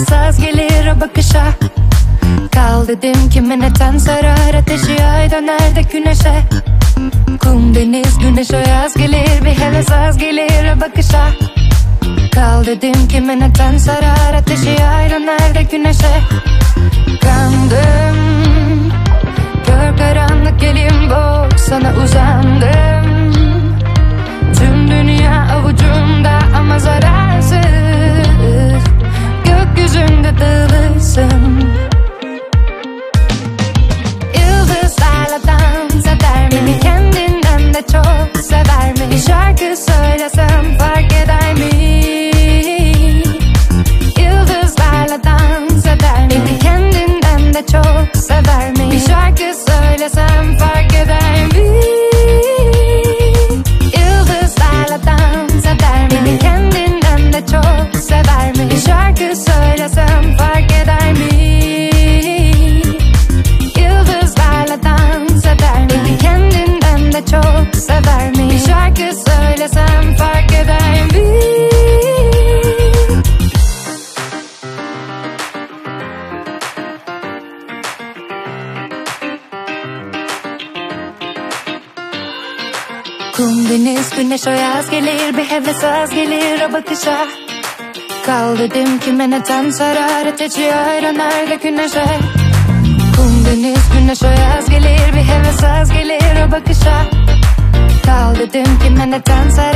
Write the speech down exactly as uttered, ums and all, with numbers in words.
heves az gelir o bakışa. Kal dedim kime neden sarar ateşi, ay döner de güneşe. Kum deniz güneş o yaz gelir, bir heves az gelir o bakışa. Kal dedim kime neden sarar ateşi, ay döner de güneşe. Kandım, kör karanlık elim boş, sana uzandım. Tüm dünya avucumda ama zararsız, gökyüzünde dağılırsın. Yıldızlarla dans eder mi? Beni kendinden de çok sever mi? Bir şarkı söylesem fark eder mi? Yıldızlarla dans eder mi? Beni kendinden de çok sever mi? Bir şarkı söylesem fark eder mi? Yıldızlarla dans eder mi? Beni kendinden de çok sever mi? Bir şarkı söylesem fark eder mi? Yıldızlarla dans eder mi? Beni kendinden de çok sever mi? Bir şarkı söylesem fark eder mi? Kum deniz güneş o yaz gelir, bir heves az gelir o bakışa. Kal dedim kime neden sarar ateşi, ayranar da güneşe. Kum deniz güneş o yaz gelir, bir heves az gelir o bakışa. Kal dedim kime neden sarar